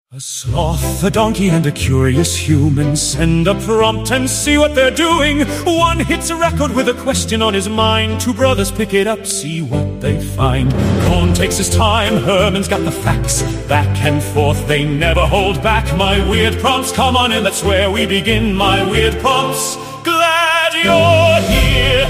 A sloth, a donkey, and a curious human send a prompt and see what they're doing. One hits a record with a question on his mind. Two brothers pick it up, see what they find. Cohn takes his time, Herman's got the facts. Back and forth, they never hold back. My weird prompts, come on in, that's where we begin. My weird prompts, glad you're here.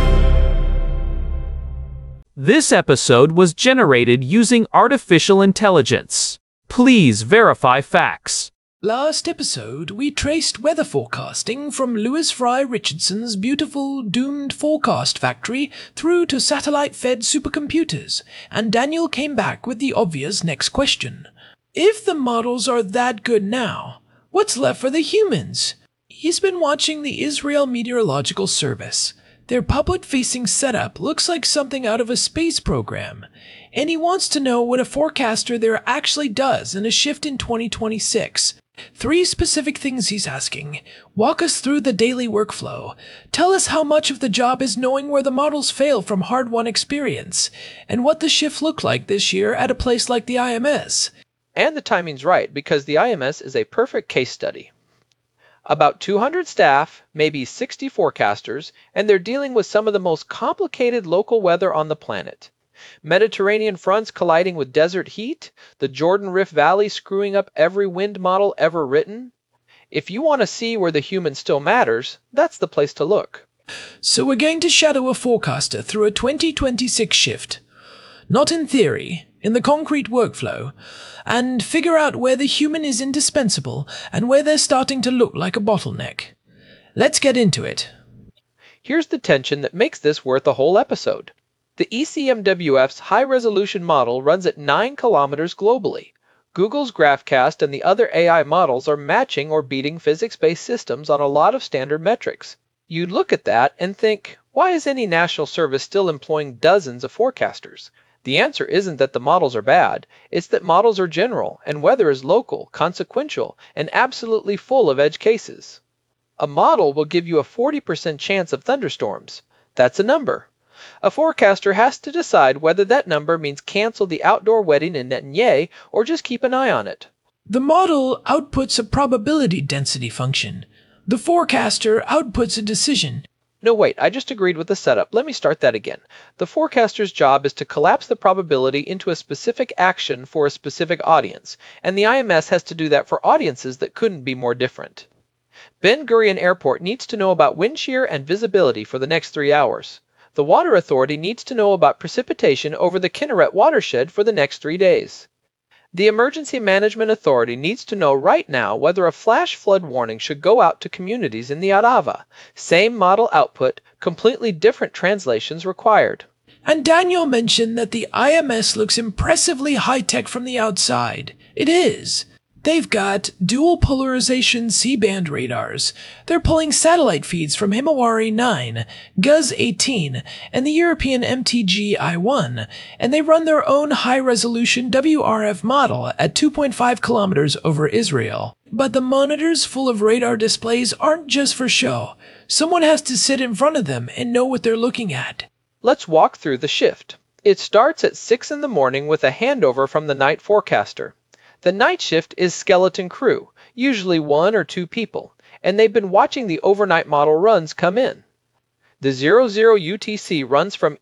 This episode was generated using artificial intelligence. Please verify facts. Last episode, we traced weather forecasting from Lewis Fry Richardson's beautiful, doomed forecast factory through to satellite-fed supercomputers, and Daniel came back with the obvious next question. If the models are that good now, what's left for the humans? He's been watching the Israel Meteorological Service. Their public-facing setup looks like something out of a space program, and he wants to know what a forecaster there actually does in a shift in 2026. 3 specific things he's asking. Walk us through the daily workflow. Tell us how much of the job is knowing where the models fail from hard-won experience, and what the shift looked like this year at a place like the IMS. And the timing's right, because the IMS is a perfect case study. About 200 staff, maybe 60 forecasters, and they're dealing with some of the most complicated local weather on the planet. Mediterranean fronts colliding with desert heat, the Jordan Rift Valley screwing up every wind model ever written. If you want to see where the human still matters, that's the place to look. So we're going to shadow a forecaster through a 2026 shift. Not in theory, in the concrete workflow, and figure out where the human is indispensable and where they're starting to look like a bottleneck. Let's get into it. Here's the tension that makes this worth a whole episode. The ECMWF's high-resolution model runs at 9 kilometers globally. Google's GraphCast and the other AI models are matching or beating physics-based systems on a lot of standard metrics. You'd look at that and think, why is any national service still employing dozens of forecasters? The answer isn't that the models are bad, it's that models are general, and weather is local, consequential, and absolutely full of edge cases. A model will give you a 40% chance of thunderstorms. That's a number. A forecaster has to decide whether that number means cancel the outdoor wedding in Netanyahu or just keep an eye on it. The model outputs a probability density function. The forecaster outputs a decision. No, wait, I just agreed with the setup. Let me start that again. The forecaster's job is to collapse the probability into a specific action for a specific audience, and the IMS has to do that for audiences that couldn't be more different. Ben Gurion Airport needs to know about wind shear and visibility for the next 3 hours. The Water Authority needs to know about precipitation over the Kinneret watershed for the next 3 days. The Emergency Management Authority needs to know right now whether a flash flood warning should go out to communities in the Arava. Same model output, completely different translations required. And Daniel mentioned that the IMS looks impressively high-tech from the outside. It is. They've got dual polarization C-band radars. They're pulling satellite feeds from Himawari 9, GUZ 18, and the European MTG I1, and they run their own high-resolution WRF model at 2.5 kilometers over Israel. But the monitors full of radar displays aren't just for show. Someone has to sit in front of them and know what they're looking at. Let's walk through the shift. It starts at 6 in the morning with a handover from the night forecaster. The night shift is skeleton crew, usually 1 or 2 people, and they've been watching the overnight model runs come in. The 00 UTC runs from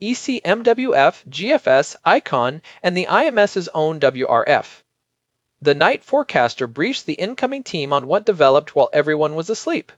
ECMWF, GFS, ICON, and the IMS's own WRF. The night forecaster briefs the incoming team on what developed while everyone was asleep.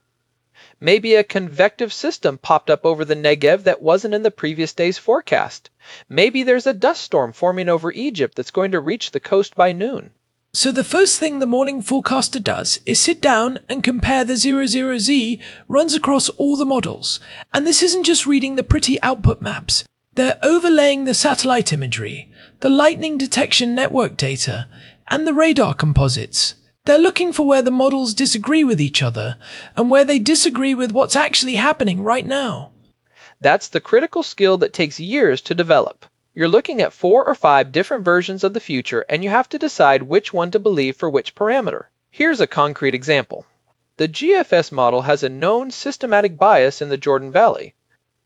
Maybe a convective system popped up over the Negev that wasn't in the previous day's forecast. Maybe there's a dust storm forming over Egypt that's going to reach the coast by noon. So the first thing the morning forecaster does is sit down and compare the 00Z runs across all the models. And this isn't just reading the pretty output maps. They're overlaying the satellite imagery, the lightning detection network data, and the radar composites. They're looking for where the models disagree with each other, and where they disagree with what's actually happening right now. That's the critical skill that takes years to develop. You're looking at 4 or 5 different versions of the future, and you have to decide which one to believe for which parameter. Here's a concrete example. The GFS model has a known systematic bias in the Jordan Valley.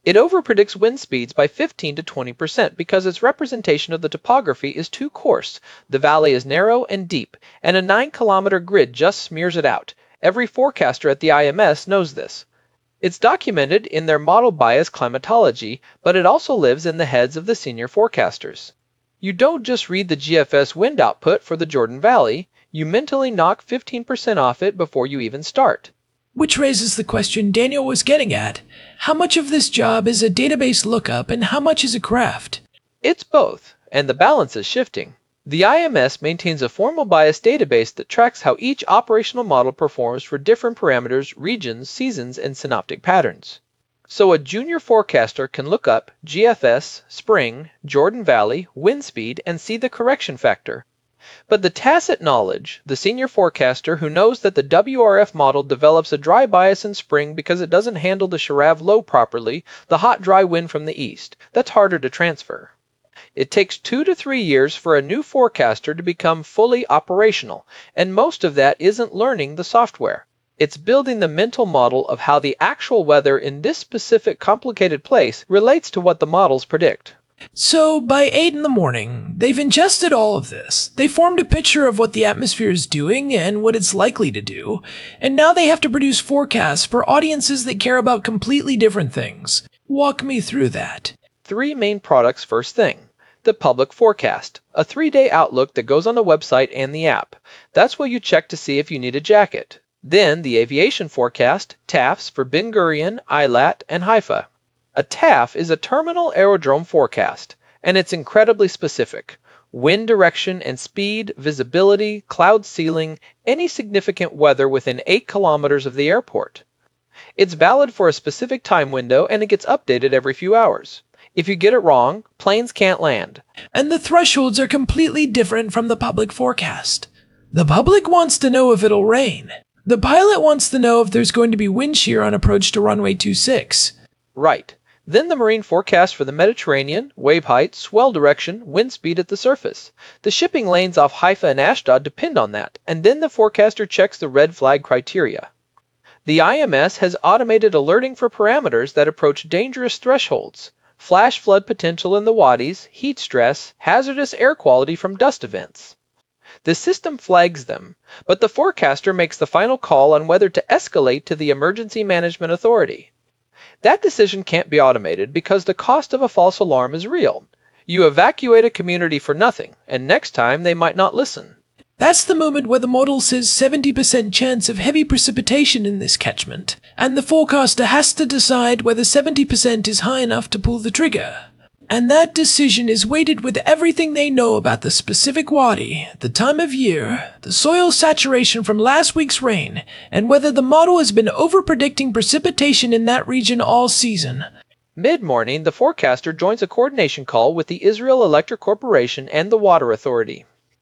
It overpredicts wind speeds by 15 to 20% because its representation of the topography is too coarse. The valley is narrow and deep, and a 9-kilometer grid just smears it out. Every forecaster at the IMS knows this. It's documented in their model bias climatology, but it also lives in the heads of the senior forecasters. You don't just read the GFS wind output for the Jordan Valley, you mentally knock 15% off it before you even start. Which raises the question Daniel was getting at. How much of this job is a database lookup and how much is a craft? It's both, and the balance is shifting. The IMS maintains a formal bias database that tracks how each operational model performs for different parameters, regions, seasons, and synoptic patterns. So a junior forecaster can look up GFS, spring, Jordan Valley, wind speed, and see the correction factor. But the tacit knowledge, the senior forecaster who knows that the WRF model develops a dry bias in spring because it doesn't handle the Sharav low properly, the hot dry wind from the east, that's harder to transfer. It takes 2 to 3 years for a new forecaster to become fully operational, and most of that isn't learning the software. It's building the mental model of how the actual weather in this specific complicated place relates to what the models predict. So, by 8 in the morning, they've ingested all of this. They formed a picture of what the atmosphere is doing and what it's likely to do, and now they have to produce forecasts for audiences that care about completely different things. Walk me through that. 3 main products first thing. The public forecast, a 3-day outlook that goes on the website and the app. That's what you check to see if you need a jacket. Then the aviation forecast, TAFs for Ben Gurion, Eilat, and Haifa. A TAF is a terminal aerodrome forecast, and it's incredibly specific. Wind direction and speed, visibility, cloud ceiling, any significant weather within 8 kilometers of the airport. It's valid for a specific time window and it gets updated every few hours. If you get it wrong, planes can't land. And the thresholds are completely different from the public forecast. The public wants to know if it'll rain. The pilot wants to know if there's going to be wind shear on approach to runway 26. Right. Then the marine forecast for the Mediterranean, wave height, swell direction, wind speed at the surface. The shipping lanes off Haifa and Ashdod depend on that, and then the forecaster checks the red flag criteria. The IMS has automated alerting for parameters that approach dangerous thresholds. Flash flood potential in the wadis, heat stress, hazardous air quality from dust events. The system flags them, but the forecaster makes the final call on whether to escalate to the Emergency Management Authority. That decision can't be automated because the cost of a false alarm is real. You evacuate a community for nothing, and next time they might not listen. That's the moment where the model says 70% chance of heavy precipitation in this catchment, and the forecaster has to decide whether 70% is high enough to pull the trigger. And that decision is weighted with everything they know about the specific wadi, the time of year, the soil saturation from last week's rain, and whether the model has been over-predicting precipitation in that region all season. Mid-morning, the forecaster joins a coordination call with the Israel Electric Corporation and the Water Authority.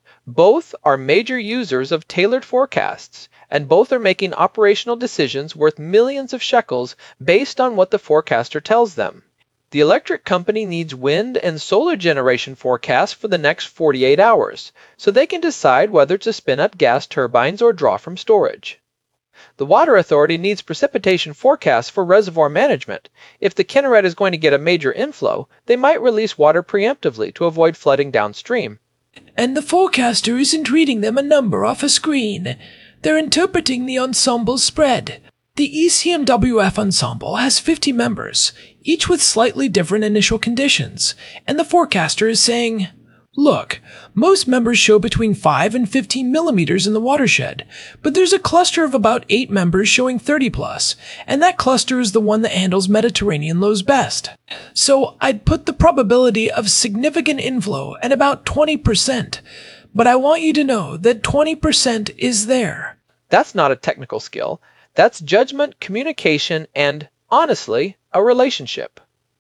Both are major users of tailored forecasts, and both are making operational decisions worth millions of shekels based on what the forecaster tells them. The electric company needs wind and solar generation forecasts for the next 48 hours, so they can decide whether to spin up gas turbines or draw from storage. The Water Authority needs precipitation forecasts for reservoir management. If the Kinneret is going to get a major inflow, they might release water preemptively to avoid flooding downstream. And the forecaster isn't reading them a number off a screen. They're interpreting the ensemble spread. The ECMWF ensemble has 50 members, each with slightly different initial conditions, and the forecaster is saying, look, most members show between 5 and 15 millimeters in the watershed, but there's a cluster of about 8 members showing 30 plus, and that cluster is the one that handles Mediterranean lows best. So I'd put the probability of significant inflow at about 20%, but I want you to know that 20% is there. That's not a technical skill. That's judgment, communication, and, honestly, a relationship.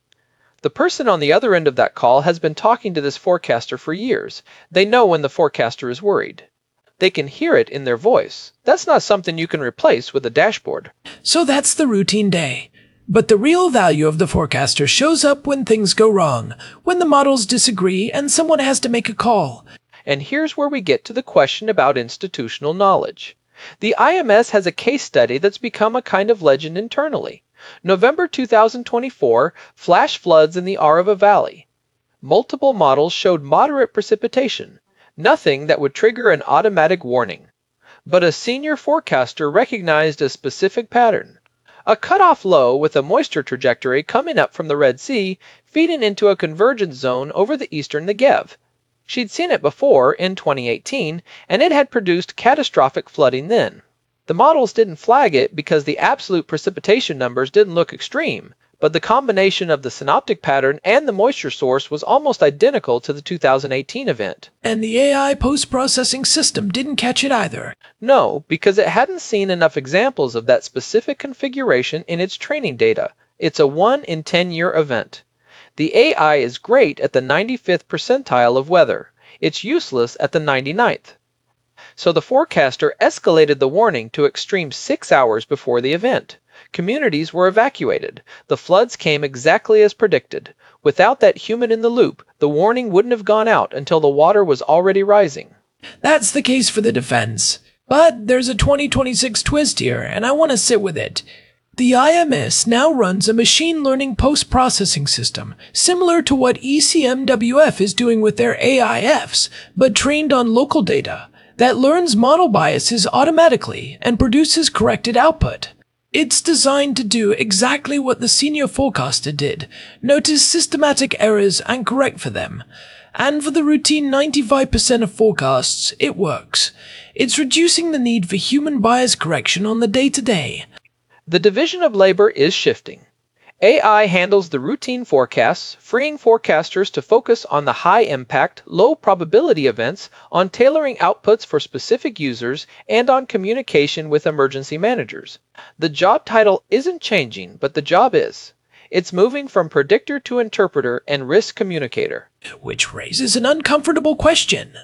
The person on the other end of that call has been talking to this forecaster for years. They know when the forecaster is worried. They can hear it in their voice. That's not something you can replace with a dashboard. So that's the routine day. But the real value of the forecaster shows up when things go wrong, when the models disagree and someone has to make a call. And here's where we get to the question about institutional knowledge. The IMS has a case study that's become a kind of legend internally. November 2024, flash floods in the Arava Valley. Multiple models showed moderate precipitation, nothing that would trigger an automatic warning. But a senior forecaster recognized a specific pattern. A cutoff low with a moisture trajectory coming up from the Red Sea, feeding into a convergence zone over the eastern Negev. She'd seen it before, in 2018, and it had produced catastrophic flooding then. The models didn't flag it because the absolute precipitation numbers didn't look extreme, but the combination of the synoptic pattern and the moisture source was almost identical to the 2018 event. And the AI post-processing system didn't catch it either. No, because it hadn't seen enough examples of that specific configuration in its training data. It's a 1 in 10-year event. The AI is great at the 95th percentile of weather. It's useless at the 99th. So the forecaster escalated the warning to extreme 6 hours before the event. Communities were evacuated. The floods came exactly as predicted. Without that human in the loop, the warning wouldn't have gone out until the water was already rising. That's the case for the defense. But there's a 2026 twist here, and I want to sit with it. The IMS now runs a machine learning post-processing system, similar to what ECMWF is doing with their AIFs, but trained on local data, that learns model biases automatically and produces corrected output. It's designed to do exactly what the senior forecaster did, notice systematic errors and correct for them. And for the routine 95% of forecasts, it works. It's reducing the need for human bias correction on the day-to-day. The division of labor is shifting. AI handles the routine forecasts, freeing forecasters to focus on the high-impact, low-probability events, on tailoring outputs for specific users, and on communication with emergency managers. The job title isn't changing, but the job is. It's moving from predictor to interpreter and risk communicator. Which raises an uncomfortable question.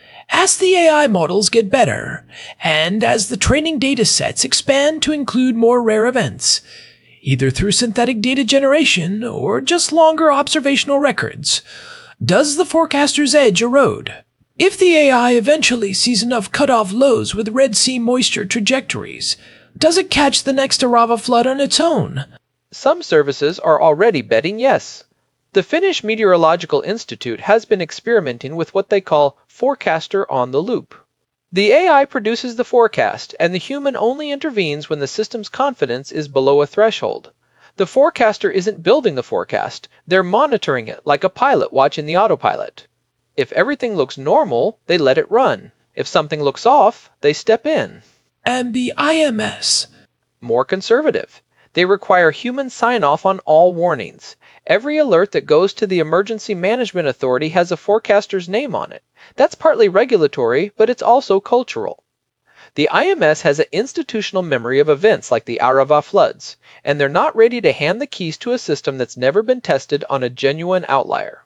As the AI models get better, and as the training data sets expand to include more rare events, either through synthetic data generation or just longer observational records, does the forecaster's edge erode? If the AI eventually sees enough cutoff lows with Red Sea moisture trajectories, does it catch the next Arava flood on its own? Some services are already betting yes. The Finnish Meteorological Institute has been experimenting with what they call forecaster on the loop. The AI produces the forecast, and the human only intervenes when the system's confidence is below a threshold. The forecaster isn't building the forecast, they're monitoring it like a pilot watching the autopilot. If everything looks normal, they let it run. If something looks off, they step in. And the IMS? More conservative. They require human sign-off on all warnings. Every alert that goes to the Emergency Management Authority has a forecaster's name on it. That's partly regulatory, but it's also cultural. The IMS has an institutional memory of events like the Arava floods, and they're not ready to hand the keys to a system that's never been tested on a genuine outlier.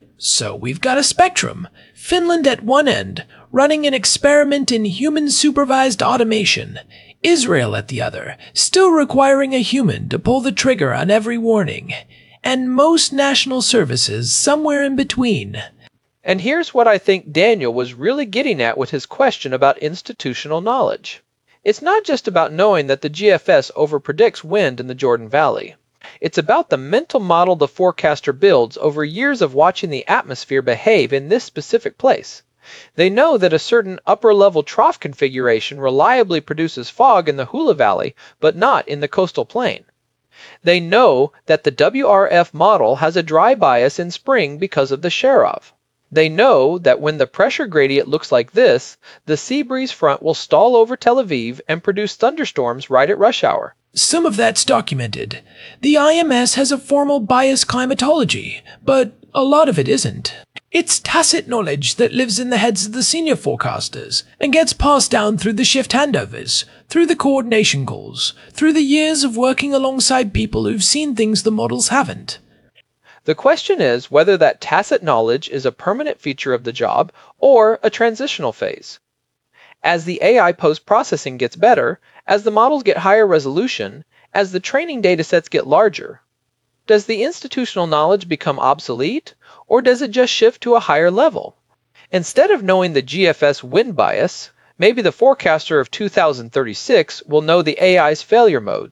So we've got a spectrum. Finland at one end, running an experiment in human-supervised automation. Israel at the other, still requiring a human to pull the trigger on every warning. And most national services somewhere in between. And here's what I think Daniel was really getting at with his question about institutional knowledge. It's not just about knowing that the GFS overpredicts wind in the Jordan Valley. It's about the mental model the forecaster builds over years of watching the atmosphere behave in this specific place. They know that a certain upper-level trough configuration reliably produces fog in the Hula Valley, but not in the coastal plain. They know that the WRF model has a dry bias in spring because of the Sharov. They know that when the pressure gradient looks like this, the sea breeze front will stall over Tel Aviv and produce thunderstorms right at rush hour. Some of that's documented. The IMS has a formal bias climatology, but a lot of it isn't. It's tacit knowledge that lives in the heads of the senior forecasters and gets passed down through the shift handovers, through the coordination calls, through the years of working alongside people who've seen things the models haven't. The question is whether that tacit knowledge is a permanent feature of the job or a transitional phase. As the AI post-processing gets better, as the models get higher resolution, as the training datasets get larger, does the institutional knowledge become obsolete, or does it just shift to a higher level? Instead of knowing the GFS wind bias, maybe the forecaster of 2036 will know the AI's failure modes.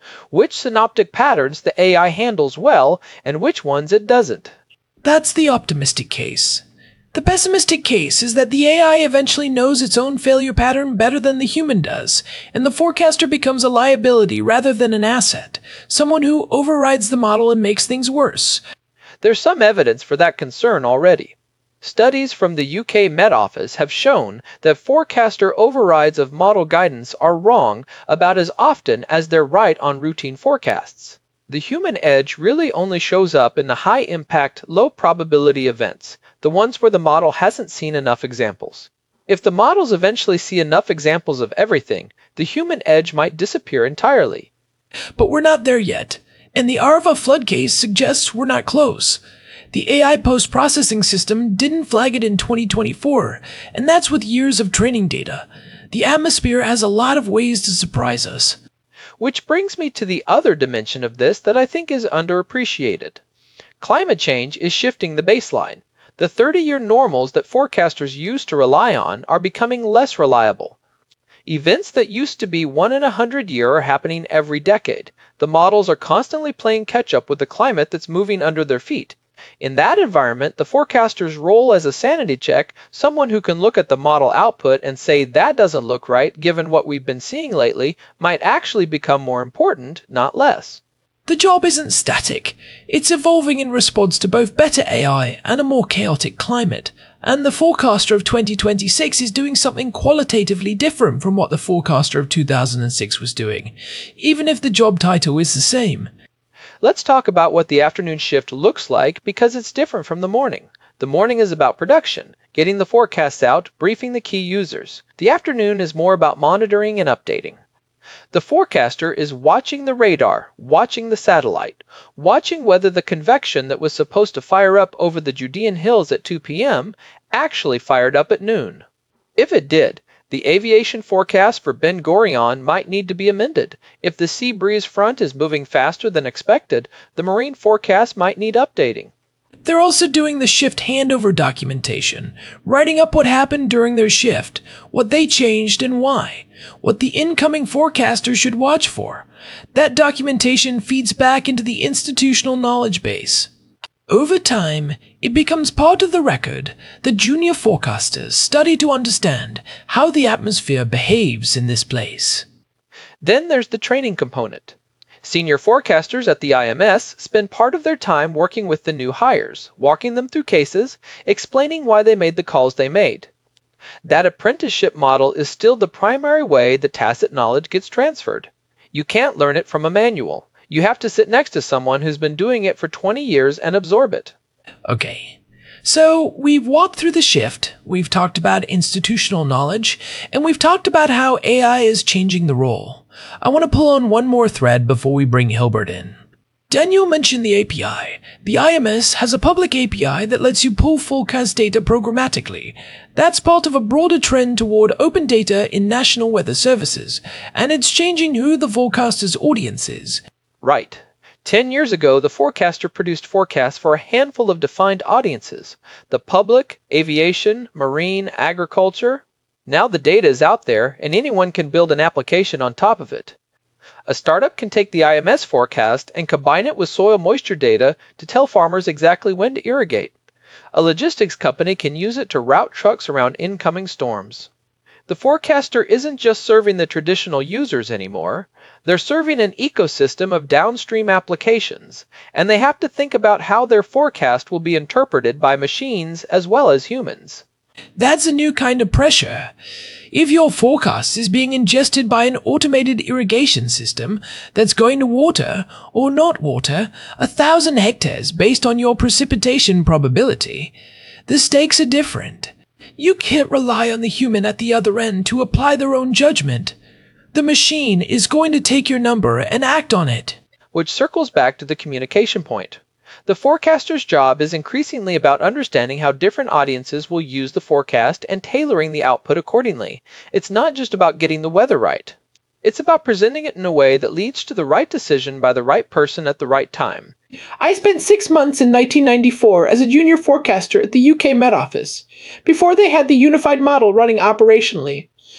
which synoptic patterns the AI handles well and which ones it doesn't. That's the optimistic case. The pessimistic case is that the AI eventually knows its own failure pattern better than the human does, and the forecaster becomes a liability rather than an asset, someone who overrides the model and makes things worse. There's some evidence for that concern already. Studies from the UK Met Office have shown that forecaster overrides of model guidance are wrong about as often as they're right on routine forecasts. The human edge really only shows up in the high-impact, low-probability events, the ones where the model hasn't seen enough examples. If the models eventually see enough examples of everything, the human edge might disappear entirely. But we're not there yet, and the ARVA flood case suggests we're not close. The AI post-processing system didn't flag it in 2024, and that's with years of training data. The atmosphere has a lot of ways to surprise us. Which brings me to the other dimension of this that I think is underappreciated. Climate change is shifting the baseline. The 30-year normals that forecasters used to rely on are becoming less reliable. Events that used to be 1 in 100 year are happening every decade. The models are constantly playing catch-up with the climate that's moving under their feet. In that environment, the forecaster's role as a sanity check, someone who can look at the model output and say that doesn't look right given what we've been seeing lately, might actually become more important, not less. The job isn't static. It's evolving in response to both better AI and a more chaotic climate. And the forecaster of 2026 is doing something qualitatively different from what the forecaster of 2006 was doing, even if the job title is the same. Let's talk about what the afternoon shift looks like because it's different from the morning. The morning is about production, getting the forecasts out, briefing the key users. The afternoon is more about monitoring and updating. The forecaster is watching the radar, watching the satellite, watching whether the convection that was supposed to fire up over the Judean hills at 2 p.m. actually fired up at noon. If it did, the aviation forecast for Ben Gurion might need to be amended. If the sea breeze front is moving faster than expected, the marine forecast might need updating. They're also doing the shift handover documentation, writing up what happened during their shift, what they changed and why, what the incoming forecaster should watch for. That documentation feeds back into the institutional knowledge base. Over time, it becomes part of the record that junior forecasters study to understand how the atmosphere behaves in this place. Then there's the training component. Senior forecasters at the IMS spend part of their time working with the new hires, walking them through cases, explaining why they made the calls they made. That apprenticeship model is still the primary way the tacit knowledge gets transferred. You can't learn it from a manual. You have to sit next to someone who's been doing it for 20 years and absorb it. Okay, so we've walked through the shift, we've talked about institutional knowledge, and we've talked about how AI is changing the role. I want to pull on one more thread before we bring Hilbert in. Daniel mentioned the API. The IMS has a public API that lets you pull forecast data programmatically. That's part of a broader trend toward open data in national weather services, and it's changing who the forecaster's audience is. Right. 10 years ago, the forecaster produced forecasts for a handful of defined audiences: the public, aviation, marine, agriculture. Now the data is out there, and anyone can build an application on top of it. A startup can take the IMS forecast and combine it with soil moisture data to tell farmers exactly when to irrigate. A logistics company can use it to route trucks around incoming storms. The forecaster isn't just serving the traditional users anymore. They're serving an ecosystem of downstream applications, and they have to think about how their forecast will be interpreted by machines as well as humans. That's a new kind of pressure. If your forecast is being ingested by an automated irrigation system that's going to water or not water 1,000 hectares based on your precipitation probability, the stakes are different. You can't rely on the human at the other end to apply their own judgment. The machine is going to take your number and act on it. Which circles back to the communication point. The forecaster's job is increasingly about understanding how different audiences will use the forecast and tailoring the output accordingly. It's not just about getting the weather right. It's about presenting it in a way that leads to the right decision by the right person at the right time. I spent 6 months in 1994 as a junior forecaster at the UK Met Office, before they had the unified model running operationally.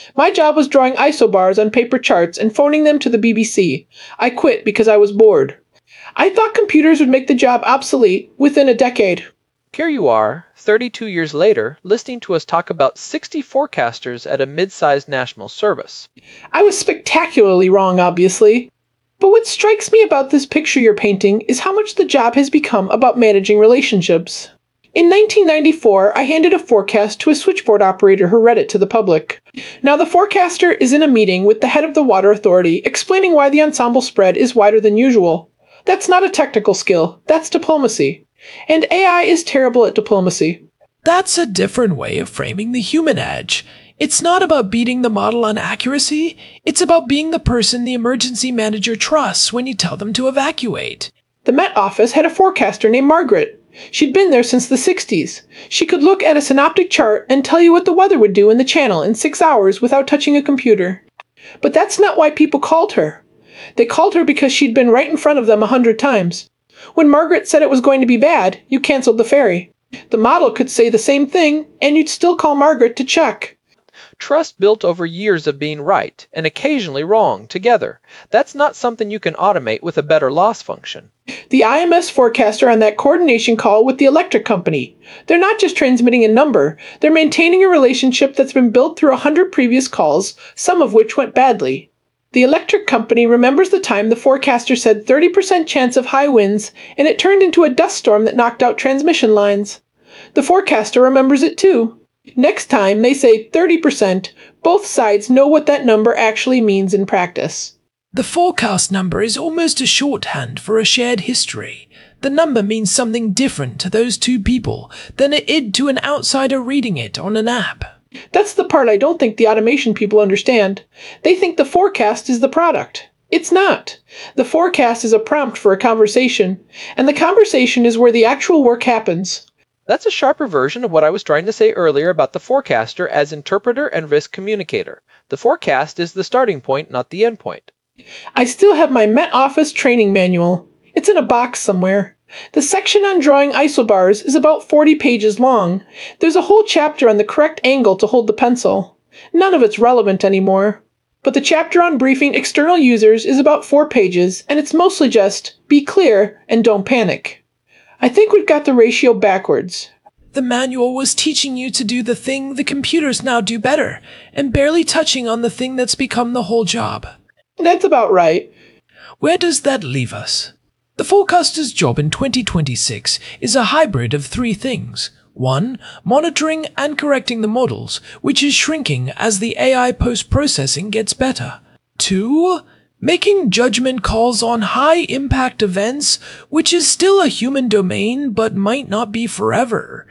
My job was drawing isobars on paper charts and phoning them to the BBC. I quit because I was bored. I thought computers would make the job obsolete within a decade. Here you are, 32 years later, listening to us talk about 60 forecasters at a mid-sized national service. I was spectacularly wrong, obviously. But what strikes me about this picture you're painting is how much the job has become about managing relationships. In 1994, I handed a forecast to a switchboard operator who read it to the public. Now, the forecaster is in a meeting with the head of the water authority explaining why the ensemble spread is wider than usual. That's not a technical skill, that's diplomacy. And AI is terrible at diplomacy. That's a different way of framing the human edge. It's not about beating the model on accuracy, it's about being the person the emergency manager trusts when you tell them to evacuate. The Met Office had a forecaster named Margaret. She'd been there since the 60s. She could look at a synoptic chart and tell you what the weather would do in the channel in 6 hours without touching a computer. But that's not why people called her. They called her because she'd been right in front of them 100 times. When Margaret said it was going to be bad, you canceled the ferry. The model could say the same thing, and you'd still call Margaret to check. Trust built over years of being right, and occasionally wrong, together. That's not something you can automate with a better loss function. The IMS forecaster on that coordination call with the electric company. They're not just transmitting a number, they're maintaining a relationship that's been built through 100 previous calls, some of which went badly. The electric company remembers the time the forecaster said 30% chance of high winds, and it turned into a dust storm that knocked out transmission lines. The forecaster remembers it too. Next time they say 30%, both sides know what that number actually means in practice. The forecast number is almost a shorthand for a shared history. The number means something different to those two people than it did to an outsider reading it on an app. That's the part I don't think the automation people understand. They think the forecast is the product. It's not. The forecast is a prompt for a conversation, and the conversation is where the actual work happens. That's a sharper version of what I was trying to say earlier about the forecaster as interpreter and risk communicator. The forecast is the starting point, not the end point. I still have my Met Office training manual. It's in a box somewhere. The section on drawing isobars is about 40 pages long. There's a whole chapter on the correct angle to hold the pencil. None of it's relevant anymore. But the chapter on briefing external users is about 4 pages, and it's mostly just, be clear and don't panic. I think we've got the ratio backwards. The manual was teaching you to do the thing the computers now do better, and barely touching on the thing that's become the whole job. That's about right. Where does that leave us? The forecaster's job in 2026 is a hybrid of 3 things. 1. Monitoring and correcting the models, which is shrinking as the AI post-processing gets better. 2. Making judgment calls on high-impact events, which is still a human domain but might not be forever.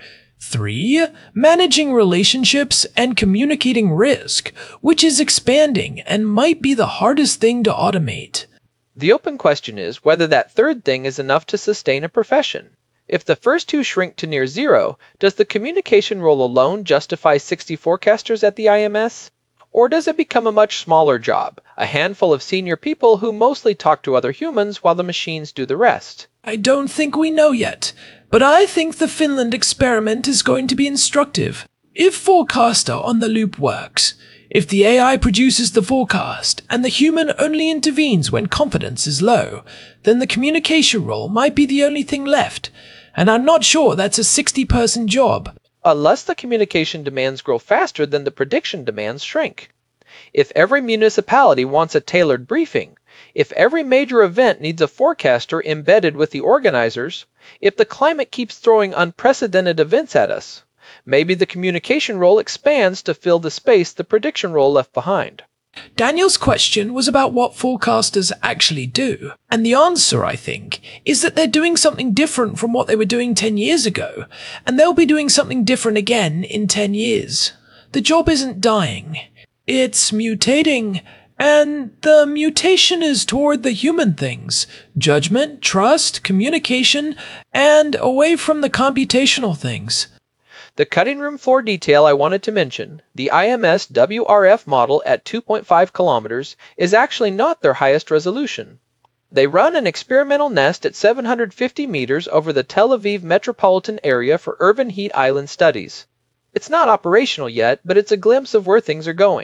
3. Managing relationships and communicating risk, which is expanding and might be the hardest thing to automate. The open question is whether that third thing is enough to sustain a profession. If the first 2 shrink to near zero, does the communication role alone justify 60 forecasters at the IMS? Or does it become a much smaller job, a handful of senior people who mostly talk to other humans while the machines do the rest? I don't think we know yet, but I think the Finland experiment is going to be instructive. If Forecaster on the loop works, if the AI produces the forecast and the human only intervenes when confidence is low, then the communication role might be the only thing left, and I'm not sure that's a 60-person job. Unless the communication demands grow faster than the prediction demands shrink. If every municipality wants a tailored briefing, if every major event needs a forecaster embedded with the organizers, if the climate keeps throwing unprecedented events at us, maybe the communication role expands to fill the space the prediction role left behind. Daniel's question was about what forecasters actually do, and the answer, I think, is that they're doing something different from what they were doing 10 years ago, and they'll be doing something different again in 10 years. The job isn't dying, it's mutating, and the mutation is toward the human things, judgment, trust, communication, and away from the computational things. The cutting room floor detail I wanted to mention, the IMS WRF model at 2.5 kilometers, is actually not their highest resolution. They run an experimental nest at 750 meters over the Tel Aviv metropolitan area for urban heat island studies. It's not operational yet, but it's a glimpse of where things are going.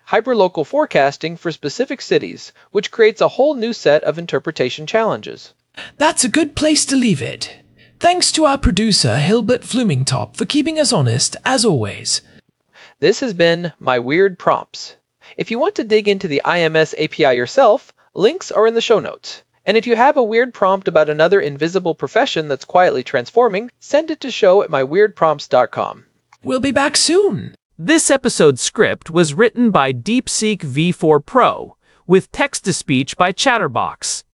hyperlocal forecasting for specific cities, which creates a whole new set of interpretation challenges. That's a good place to leave it. Thanks to our producer, Hilbert Flumingtop, for keeping us honest, as always. This has been My Weird Prompts. If you want to dig into the IMS API yourself, links are in the show notes. And if you have a weird prompt about another invisible profession that's quietly transforming, send it to show@myweirdprompts.com. We'll be back soon. This episode's script was written by DeepSeek V4 Pro, with text-to-speech by Chatterbox.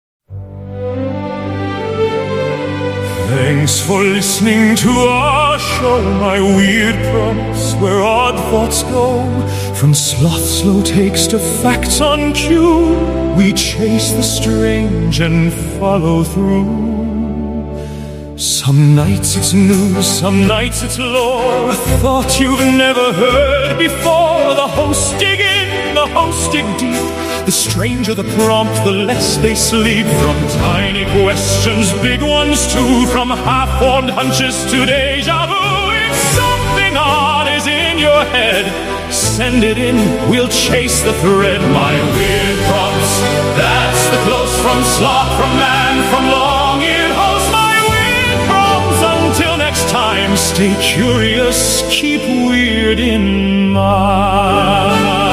Thanks for listening to our show, My Weird Prompts, where odd thoughts go. From sloth slow takes to facts on cue, we chase the strange and follow through. Some nights it's news, some nights it's lore, a thought you've never heard before. The hosts dig in, the hosts dig deep. The stranger the prompt, the less they sleep. From tiny questions, big ones too. From half-formed hunches to deja vu. If something odd is in your head, send it in, we'll chase the thread. My Weird Prompts, that's the close from sloth, from man, from long-eared host. My Weird Prompts, until next time, stay curious, keep weird in mind.